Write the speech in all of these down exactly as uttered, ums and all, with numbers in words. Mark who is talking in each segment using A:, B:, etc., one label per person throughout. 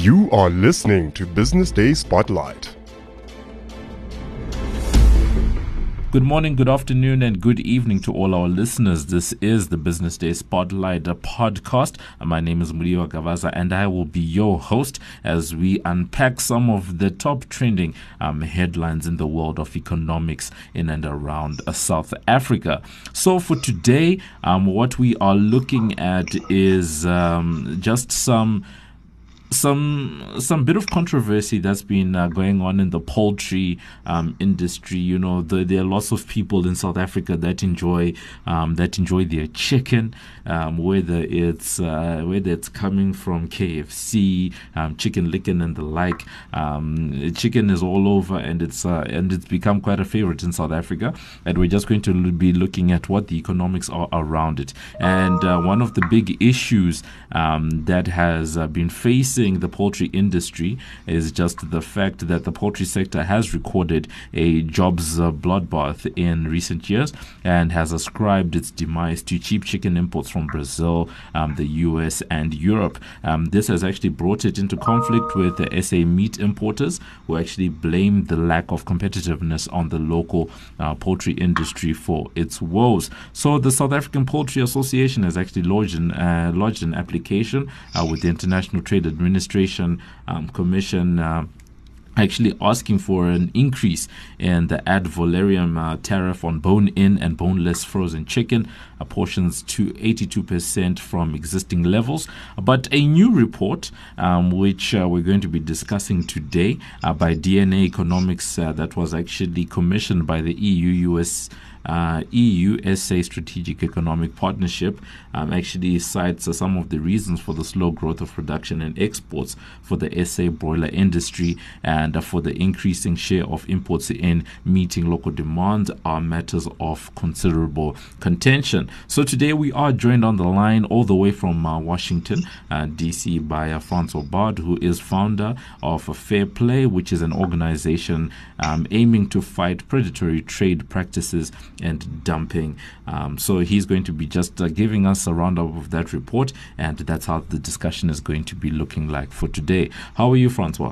A: You are listening to Business Day Spotlight.
B: Good morning, good afternoon, and good evening to all our listeners. This is the Business Day Spotlight, a podcast. My name is Muliwa Gavaza, and I will be your host as we unpack some of the top trending um, headlines in the world of economics in and around uh, South Africa. So for today, um, what we are looking at is um, just some Some some bit of controversy that's been uh, going on in the poultry um, industry. You know, the, there are lots of people in South Africa that enjoy um, that enjoy their chicken, um, whether it's uh, whether it's coming from K F C, um, Chicken Licken, and the like. Um, chicken is all over, and it's uh, and it's become quite a favorite in South Africa. And we're just going to l- be looking at what the economics are around it. And uh, one of the big issues um, that has uh, been facing the poultry industry is just the fact that the poultry sector has recorded a jobs uh, bloodbath in recent years and has ascribed its demise to cheap chicken imports from Brazil, um, the U S, and Europe. Um, this has actually brought it into conflict with the S A meat importers, who actually blame the lack of competitiveness on the local uh, poultry industry for its woes. So the South African Poultry Association has actually lodged an, uh, lodged an application uh, with the International Trade Administration Administration um, Commission uh, actually asking for an increase in the ad valorem uh, tariff on bone-in and boneless frozen chicken, uh, portions to eighty-two percent from existing levels. But a new report, um, which uh, we're going to be discussing today uh, by D N A Economics, uh, that was actually commissioned by the E U U S Uh, E U S A Strategic Economic Partnership, um, actually cites uh, some of the reasons for the slow growth of production and exports for the S A broiler industry and uh, for the increasing share of imports in meeting local demand are matters of considerable contention. So today we are joined on the line all the way from uh, Washington, uh, D C by uh, Francois Bard, who is founder of uh, Fair Play, which is an organization um, aiming to fight predatory trade practices and dumping. Um, so he's going to be just uh, giving us a roundup of that report, and that's how the discussion is going to be looking like for today. How are you, Francois?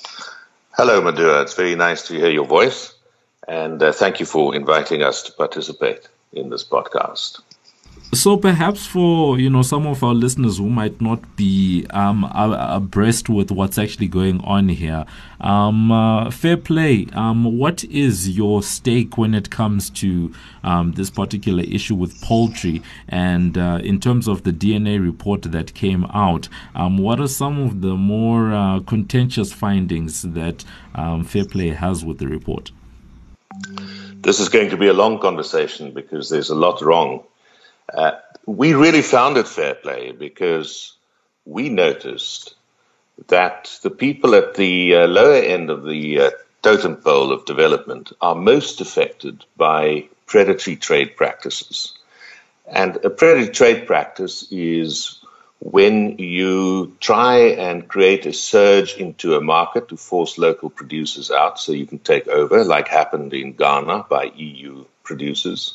C: Hello, Madura. It's very nice to hear your voice, and uh, thank you for inviting us to participate in this podcast.
B: So perhaps for, you know, some of our listeners who might not be um, abreast with what's actually going on here, um, uh, Fair Play, um, what is your stake when it comes to um, this particular issue with poultry? And uh, in terms of the D N A report that came out, um, what are some of the more uh, contentious findings that um, Fair Play has with the report?
C: This is going to be a long conversation because there's a lot wrong. Uh, we really founded Fair Play because we noticed that the people at the uh, lower end of the uh, totem pole of development are most affected by predatory trade practices. And a predatory trade practice is when you try and create a surge into a market to force local producers out so you can take over, like happened in Ghana by E U producers.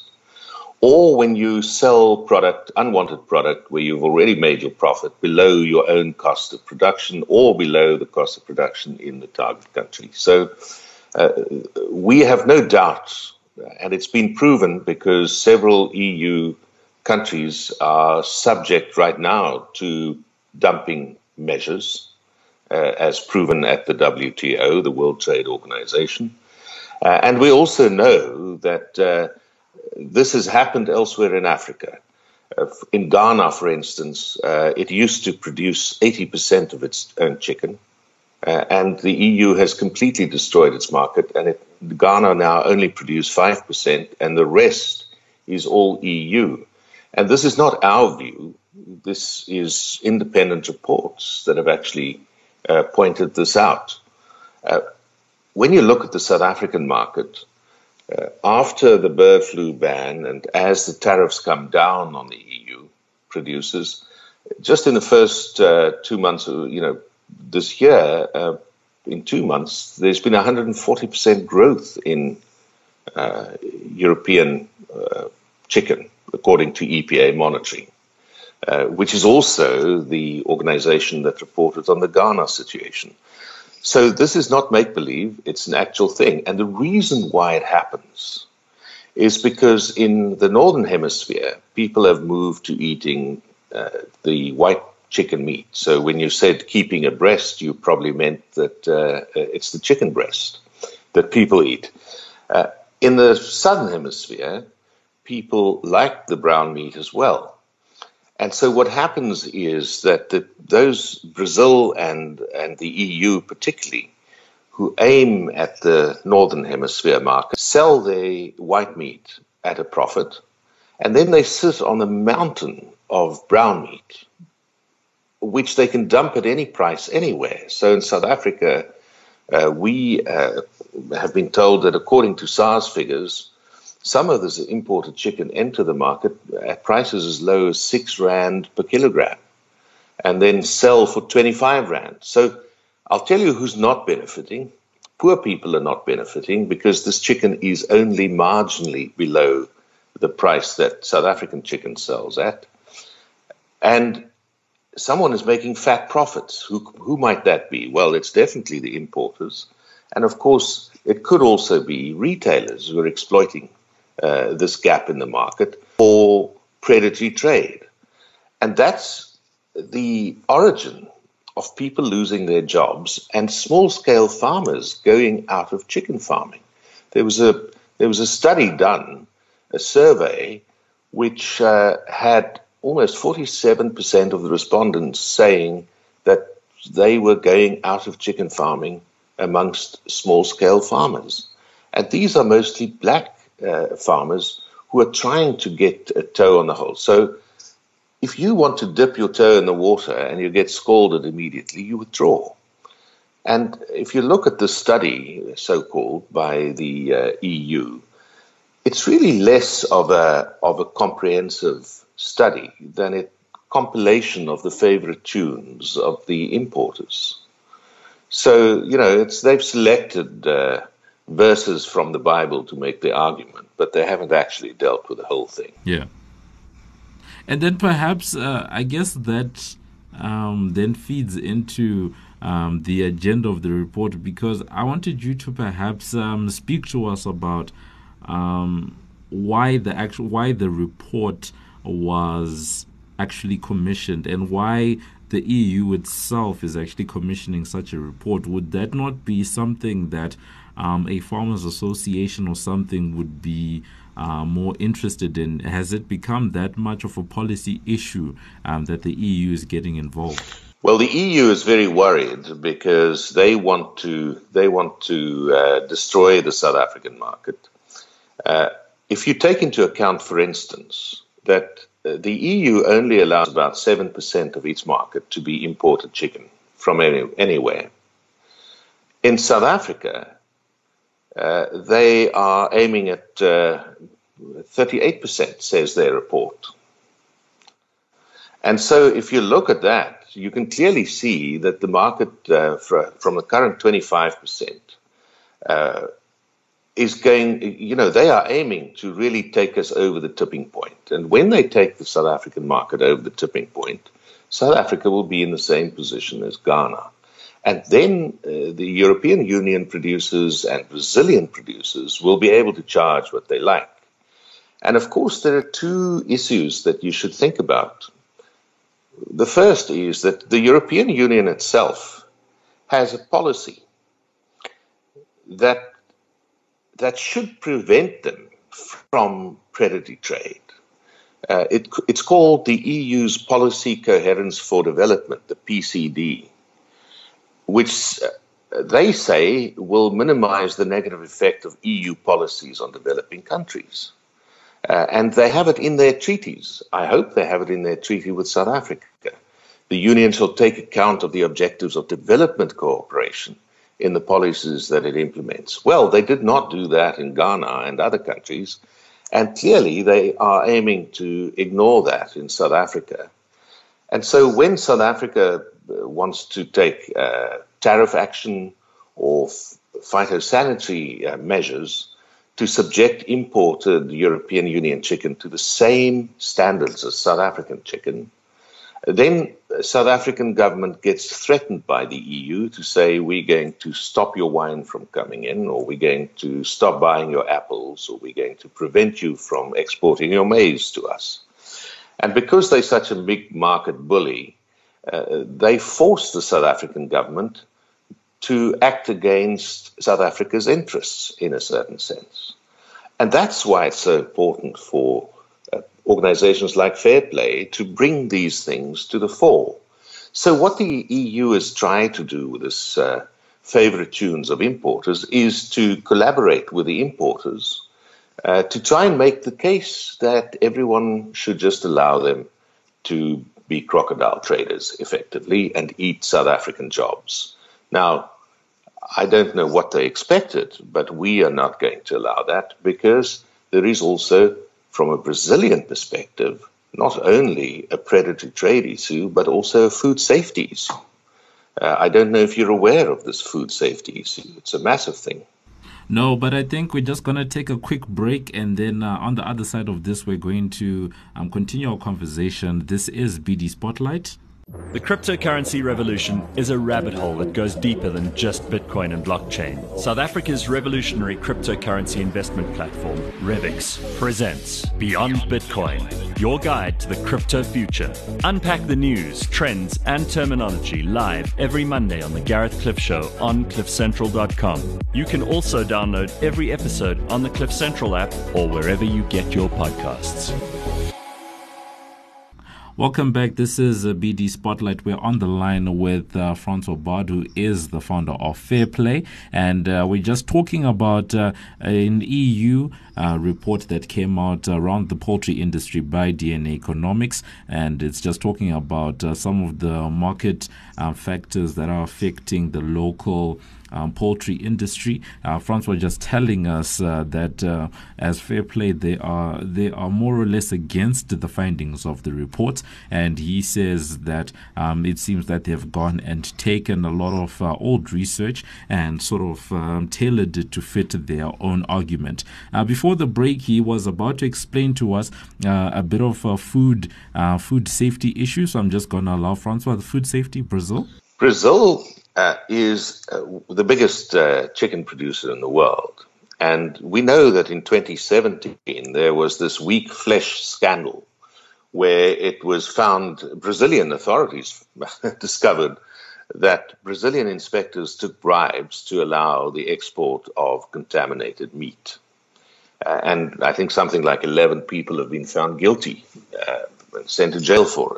C: Or when you sell product, unwanted product, where you've already made your profit below your own cost of production or below the cost of production in the target country. So uh, we have no doubt, and it's been proven because several E U countries are subject right now to dumping measures, uh, as proven at the W T O, the World Trade Organization. Uh, and we also know that uh, this has happened elsewhere in Africa. Uh, in Ghana, for instance, uh, it used to produce eighty percent of its own chicken, uh, and the E U has completely destroyed its market, and it, Ghana now only produces five percent, and the rest is all E U. And this is not our view. This is independent reports that have actually uh, pointed this out. Uh, when you look at the South African market, Uh, after the bird flu ban and as the tariffs come down on the E U producers, just in the first uh, two months, of, you know, this year, uh, in two months, there's been one hundred forty percent growth in uh, European uh, chicken, according to E P A monitoring. uh, which is also the organization that reported on the Ghana situation. So this is not make-believe, it's an actual thing. And the reason why it happens is because in the Northern Hemisphere, people have moved to eating uh, the white chicken meat. So when you said keeping a breast, you probably meant that uh, it's the chicken breast that people eat. Uh, in the Southern Hemisphere, people like the brown meat as well. And so what happens is that the, those Brazil and, and the E U particularly, who aim at the Northern Hemisphere market, sell their white meat at a profit, and then they sit on a mountain of brown meat, which they can dump at any price anywhere. So in South Africa, uh, we uh, have been told that according to SARS figures, some of this imported chicken enter the market at prices as low as six rand per kilogram and then sell for twenty-five rand. So I'll tell you who's not benefiting. Poor people are not benefiting because this chicken is only marginally below the price that South African chicken sells at. And someone is making fat profits. Who, who might that be? Well, it's definitely the importers. And of course, it could also be retailers who are exploiting uh, this gap in the market for predatory trade. And that's the origin of people losing their jobs and small-scale farmers going out of chicken farming. There was a there was a study done, a survey, which uh, had almost forty-seven percent of the respondents saying that they were going out of chicken farming amongst small-scale farmers. And these are mostly black uh, farmers who are trying to get a toe on the hole. So if you want to dip your toe in the water and you get scalded immediately, you withdraw. And if you look at the study, so-called, by the uh, E U, it's really less of a of a comprehensive study than a compilation of the favorite tunes of the importers. So, you know, it's they've selected uh, verses from the Bible to make the argument, but they haven't actually dealt with the whole thing.
B: Yeah. And then perhaps, uh, I guess that um, then feeds into um, the agenda of the report, because I wanted you to perhaps um, speak to us about um, why the actual why the report was actually commissioned and why the E U itself is actually commissioning such a report. Would that not be something that um, a farmers association or something would be uh, more interested in? Has it become that much of a policy issue um, that the E U is getting involved?
C: Well, the E U is very worried because they want to they want to uh, destroy the South African market. Uh, if you take into account, for instance, that uh, the E U only allows about seven percent of its market to be imported chicken from any, anywhere. In South Africa, uh, they are aiming at uh, thirty-eight percent, says their report. And so if you look at that, you can clearly see that the market uh, for, from the current twenty-five percent uh, is going, you know, they are aiming to really take us over the tipping point. And when they take the South African market over the tipping point, South Africa will be in the same position as Ghana. And then uh, the European Union producers and Brazilian producers will be able to charge what they like. And of course, there are two issues that you should think about. The first is that the European Union itself has a policy that that should prevent them from predatory trade. Uh, it, it's called the E U's Policy Coherence for Development, the P C D, which uh, they say will minimize the negative effect of E U policies on developing countries. Uh, and they have it in their treaties. I hope they have it in their treaty with South Africa. The Union shall take account of the objectives of development cooperation in the policies that it implements. Well, they did not do that in Ghana and other countries, and clearly they are aiming to ignore that in South Africa. And so when South Africa wants to take uh, tariff action or phytosanitary uh, measures to subject imported European Union chicken to the same standards as South African chicken, Then the South African government gets threatened by the E U to say, we're going to stop your wine from coming in, or we're going to stop buying your apples, or we're going to prevent you from exporting your maize to us. And because they're such a big market bully, uh, they force the South African government to act against South Africa's interests in a certain sense. And that's why it's so important for uh, organizations like Fairplay to bring these things to the fore. So what the E U is trying to do with this uh, favorite tunes of importers is to collaborate with the importers uh, to try and make the case that everyone should just allow them to be crocodile traders effectively and eat South African jobs. Now, I don't know what they expected, but we are not going to allow that, because there is also, from a Brazilian perspective, not only a predatory trade issue, but also a food safety issue. Uh, I don't know if you're aware of this food safety issue. It's a massive thing.
B: No, but I think we're just going to take a quick break, and then uh, on the other side of this, we're going to um, continue our conversation. This is B D Spotlight.
D: The cryptocurrency revolution is a rabbit hole that goes deeper than just Bitcoin and blockchain. South Africa's revolutionary cryptocurrency investment platform, Revix, presents Beyond Bitcoin, your guide to the crypto future. Unpack the news, trends, and terminology live every Monday on The Gareth Cliff Show on cliff central dot com. You can also download every episode on the Cliff Central app or wherever you get your podcasts.
B: Welcome back. This is a B D Spotlight. We're on the line with uh, Francois Bard, who is the founder of Fairplay, and uh, we're just talking about uh, an E U uh, report that came out around the poultry industry by D N A Economics, and it's just talking about uh, some of the market uh, factors that are affecting the local Um, poultry industry. Uh, Francois was just telling us uh, that uh, as Fairplay, they are they are more or less against the findings of the report, and he says that um, it seems that they've gone and taken a lot of uh, old research and sort of um, tailored it to fit their own argument. Uh, before the break, he was about to explain to us uh, a bit of uh, food uh, food safety issues. So I'm just going to allow Francois. The food safety, Brazil.
C: Brazil Uh, is uh, the biggest uh, chicken producer in the world. And we know that in twenty seventeen, there was this weak flesh scandal where it was found, Brazilian authorities discovered that Brazilian inspectors took bribes to allow the export of contaminated meat. Uh, and I think something like eleven people have been found guilty uh, and sent to jail for it.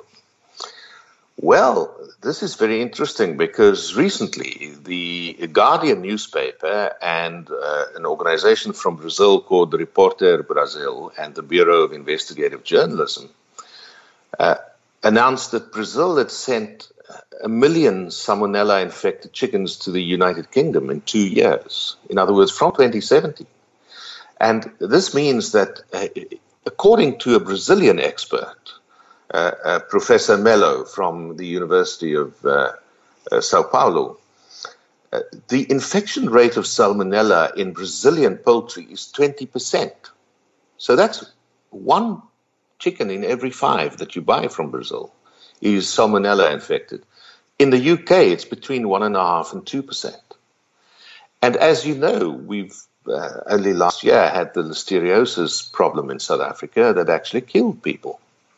C: Well, this is very interesting because recently the Guardian newspaper and uh, an organization from Brazil called the Repórter Brasil and the Bureau of Investigative Journalism uh, announced that Brazil had sent a million salmonella-infected chickens to the United Kingdom in two years. In other words, from twenty seventeen. And this means that, uh, according to a Brazilian expert, Uh, uh, Professor Mello from the University of uh, uh, Sao Paulo, uh, the infection rate of salmonella in Brazilian poultry is twenty percent. So that's one chicken in every five that you buy from Brazil is salmonella infected. In the U K, it's between one and a half and two percent. And as you know, we've uh, only last year had the listeriosis problem in South Africa that actually killed people.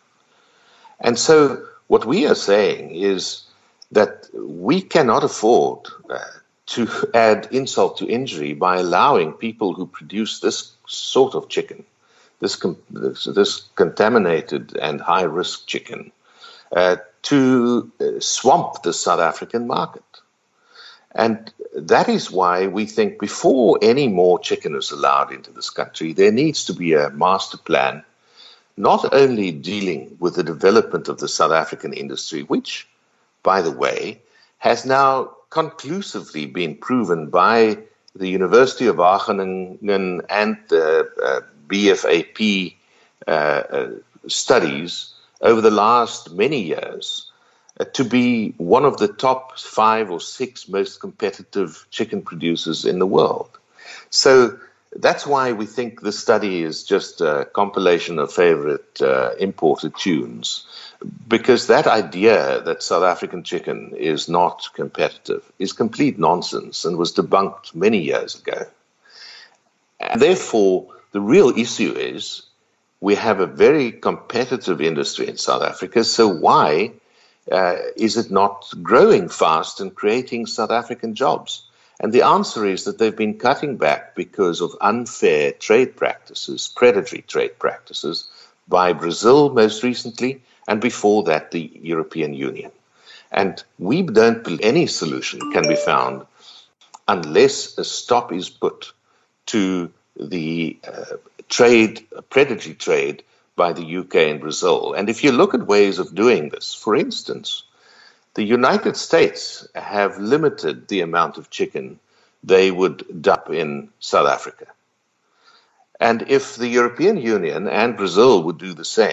C: And so what we are saying is that we cannot afford uh, to add insult to injury by allowing people who produce this sort of chicken, this com- this, this contaminated and high-risk chicken, uh, to uh, swamp the South African market. And that is why we think before any more chicken is allowed into this country, there needs to be a master plan, not only dealing with the development of the South African industry, which, by the way, has now conclusively been proven by the University of Wageningen and the uh, B F A P uh, uh, studies over the last many years uh, to be one of the top five or six most competitive chicken producers in the world. So That's why we think this study is just a compilation of favorite uh, imported tunes, because that idea that South African chicken is not competitive is complete nonsense and was debunked many years ago. And therefore, the real issue is we have a very competitive industry in South Africa, so why uh, is it not growing fast and creating South African jobs? And the answer is that they've been cutting back because of unfair trade practices, predatory trade practices, by Brazil most recently, and before that, the European Union. And we don't believe any solution can be found unless a stop is put to the uh, trade, predatory trade by the U K and Brazil. And if you look at ways of doing this, for instance, the United States have limited the amount of chicken they would dump in South Africa. And if the European Union and Brazil would do the same,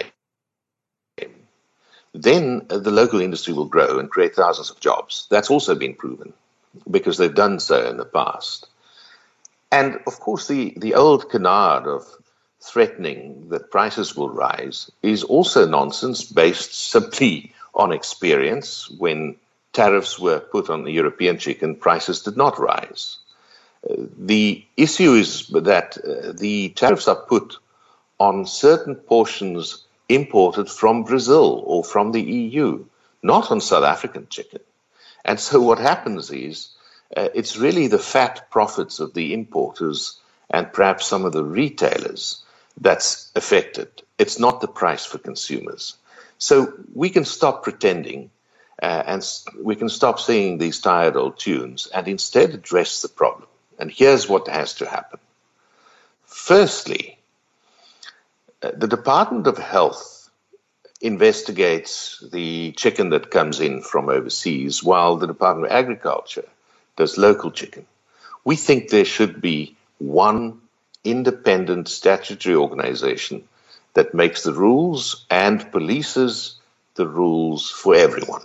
C: then the local industry will grow and create thousands of jobs. That's also been proven because they've done so in the past. And of course, the, the old canard of threatening that prices will rise is also nonsense based simply on experience. When tariffs were put on the European chicken, prices did not rise. Uh, the issue is that uh, the tariffs are put on certain portions imported from Brazil or from the E U, not on South African chicken. And so what happens is uh, it's really the fat profits of the importers and perhaps some of the retailers that's affected. It's not the price for consumers. So we can stop pretending uh, and we can stop singing these tired old tunes and instead address the problem. And here's what has to happen. Firstly, uh, the Department of Health investigates the chicken that comes in from overseas while the Department of Agriculture does local chicken. We think there should be one independent statutory organization that makes the rules and polices the rules for everyone,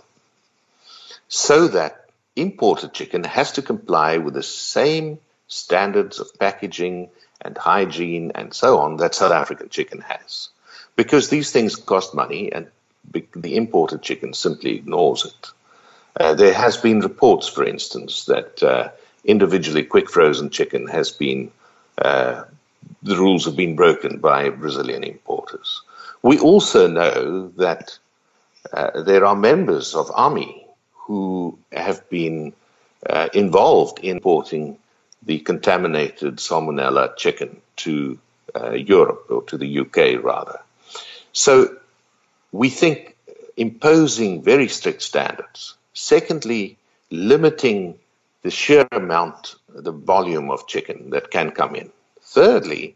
C: so that imported chicken has to comply with the same standards of packaging and hygiene and so on that South African chicken has. Because these things cost money and the imported chicken simply ignores it. Uh, there has been reports, for instance, that uh, individually quick frozen chicken has been uh, the rules have been broken by Brazilian importers. We also know that uh, there are members of ARMI who have been uh, involved in importing the contaminated salmonella chicken to uh, Europe, or to the U K rather. So we think imposing very strict standards. Secondly, limiting the sheer amount, the volume of chicken that can come in. Thirdly,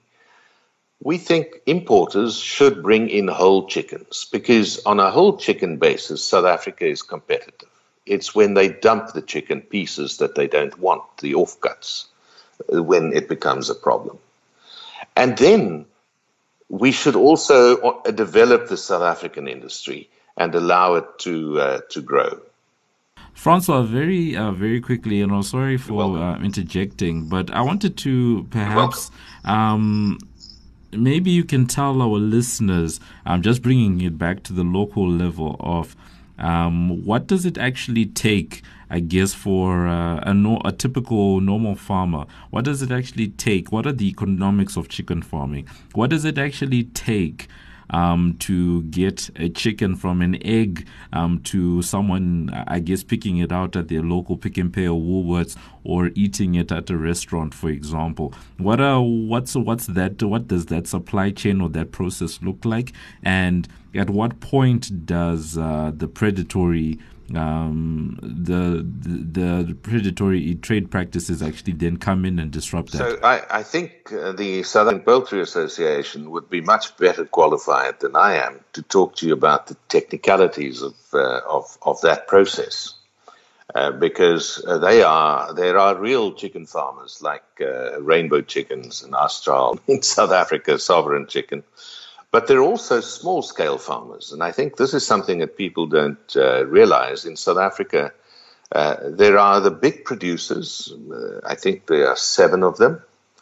C: we think importers should bring in whole chickens, because on a whole chicken basis, South Africa is competitive. It's when they dump the chicken pieces that they don't want, the offcuts, when it becomes a problem. And then we should also develop the South African industry and allow it to uh, to grow.
B: Francois, very uh, very quickly, and I'm sorry for uh, interjecting, but I wanted to perhaps um, maybe you can tell our listeners, I'm just bringing it back to the local level of um, what does it actually take, I guess, for uh, a, no, a typical normal farmer? What does it actually take? What are the economics of chicken farming? What does it actually take um, to get a chicken from an egg um, to someone, I guess, picking it out at their local Pick n Pay or Woolworths, or eating it at a restaurant, for example? What are what's what's that? What does that supply chain or that process look like? And at what point does uh, the predatory Um, the, the the predatory trade practices actually then come in and disrupt that?
C: So I, I think uh, the Southern Poultry Association would be much better qualified than I am to talk to you about the technicalities of uh, of, of that process, uh, because uh, they are there are real chicken farmers like uh, Rainbow Chickens and Astral in South Africa, Sovereign Chicken. But there are also small-scale farmers, and I think this is something that people don't uh, realize. In South Africa, uh, there are the big producers. Uh, I think there are seven of them.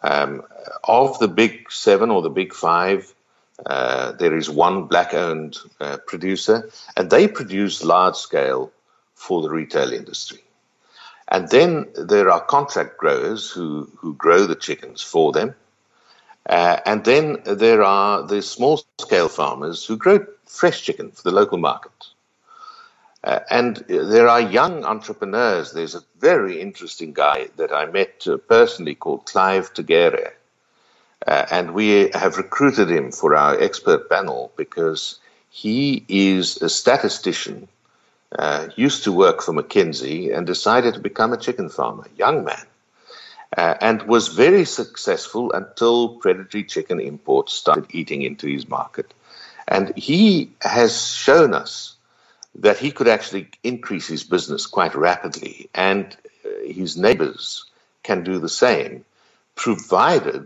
C: Um, of the big seven or the big five, uh, there is one black-owned uh, producer, and they produce large-scale for the retail industry. And then there are contract growers who, who grow the chickens for them. Uh, and then there are the small-scale farmers who grow fresh chicken for the local market. Uh, and there are young entrepreneurs. There's a very interesting guy that I met uh, personally called Clive Tegere. Uh, and we have recruited him for our expert panel because he is a statistician, uh, used to work for McKinsey and decided to become a chicken farmer, young man, uh, and was very successful until predatory chicken imports started eating into his market. And he has shown us that he could actually increase his business quite rapidly, and his neighbors can do the same, provided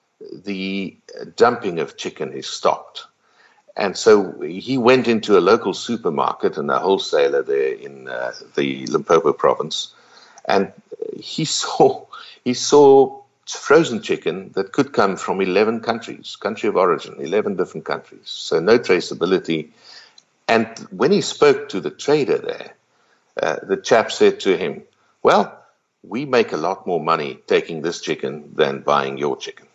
C: the dumping of chicken is stopped. And so he went into a local supermarket and a wholesaler there in uh, the Limpopo province, and he saw he saw frozen chicken that could come from eleven countries, country of origin, eleven different countries, so no traceability. And when he spoke to the trader there, uh, the chap said to him, well, we make a lot more money taking this chicken than buying your chicken.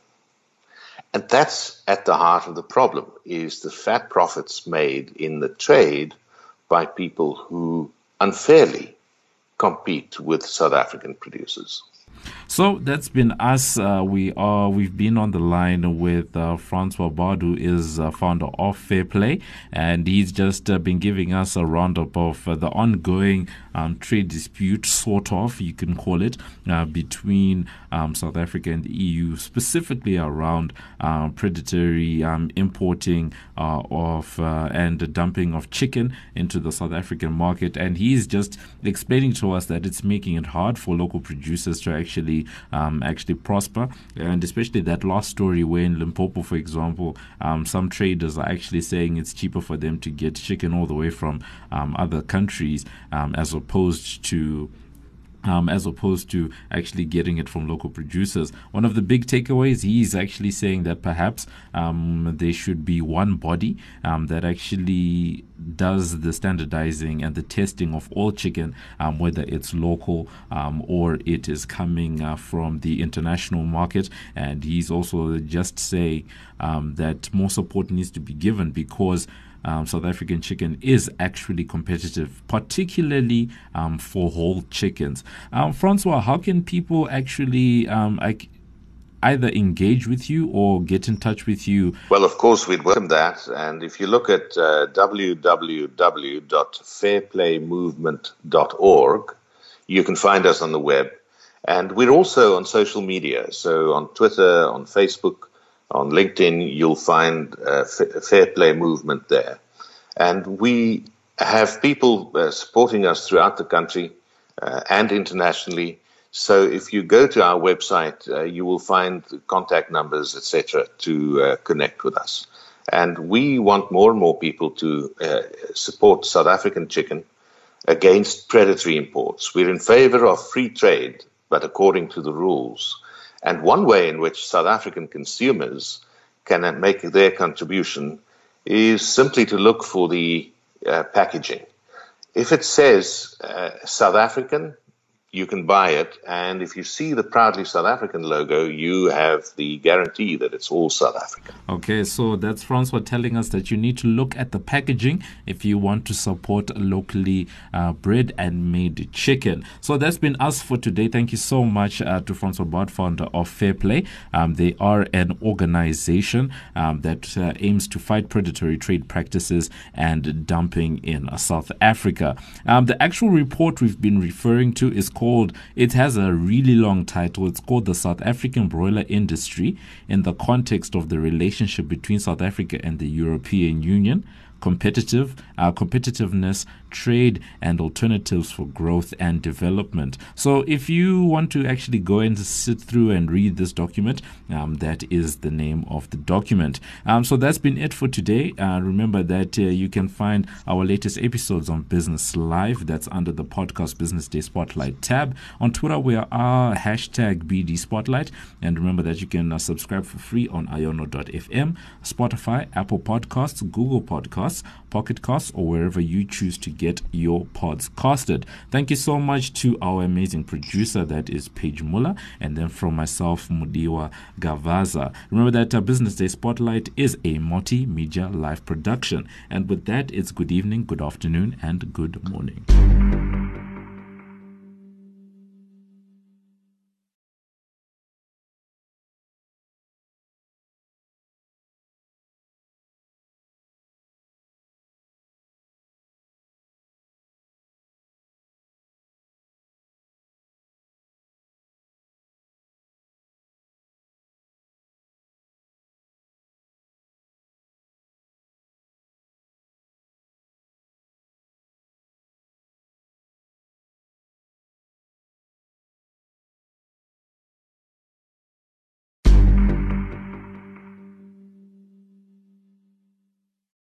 C: And that's at the heart of the problem, is the fat profits made in the trade by people who unfairly compete with South African producers.
B: So that's been us. Uh, we are we've been on the line with uh, Francois Bard, who is uh, founder of Fair Play, and he's just uh, been giving us a roundup of uh, the ongoing um, trade dispute, sort of, you can call it, uh, between um, South Africa and the E U, specifically around um, predatory um, importing uh, of uh, and dumping of chicken into the South African market. And he's just explaining to us that it's making it hard for local producers to actually Actually, um, actually prosper, and especially that last story where in Limpopo, for example, um, some traders are actually saying it's cheaper for them to get chicken all the way from um, other countries um, as opposed to Um, as opposed to actually getting it from local producers. One of the big takeaways, he's actually saying that perhaps um, there should be one body um, that actually does the standardizing and the testing of all chicken, um, whether it's local um, or it is coming uh, from the international market. And he's also just saying um, that more support needs to be given because Um, South African chicken is actually competitive, particularly um, for whole chickens. Um, Francois, how can people actually um, I, either engage with you or get in touch with you?
C: Well, of course, we'd welcome that. And if you look at uh, w w w dot fair play movement dot org, you can find us on the web. And we're also on social media, so on Twitter, on Facebook, on LinkedIn, you'll find uh, Fair Play Movement there. And we have people uh, supporting us throughout the country uh, and internationally. So if you go to our website, uh, you will find contact numbers, et cetera, to uh, connect with us. And we want more and more people to uh, support South African chicken against predatory imports. We're in favor of free trade, but according to the rules. And one way in which South African consumers can make their contribution is simply to look for the uh, packaging. If it says uh, South African, you can buy it. And if you see the proudly South African logo, you have the guarantee that it's all South African.
B: Okay, so that's Francois telling us that you need to look at the packaging if you want to support locally uh, bred and made chicken. So that's been us for today. Thank you so much uh, to Francois Bard, founder of Fair Play. Um, they are an organization um, that uh, aims to fight predatory trade practices and dumping in uh, South Africa. Um, the actual report we've been referring to is called Called, it has a really long title. It's called The South African Broiler Industry in the Context of the Relationship Between South Africa and the European Union, Competitive uh, Competitiveness, trade and alternatives for growth and development. So if you want to actually go and sit through and read this document, um, that is the name of the document. Um, so that's been it for today. Uh, remember that uh, you can find our latest episodes on Business Live. That's under the podcast Business Day Spotlight tab. On Twitter, we are our hashtag B D Spotlight. And remember that you can uh, subscribe for free on iono dot f m, Spotify, Apple Podcasts, Google Podcasts, Pocket Casts, or wherever you choose to get your pods casted. Thank you so much to our amazing producer, that is Paige Muller, and then from myself, Mudiwa Gavaza. Remember that uh, Business Day Spotlight is a multimedia live production. And with that, it's good evening, good afternoon, and good morning.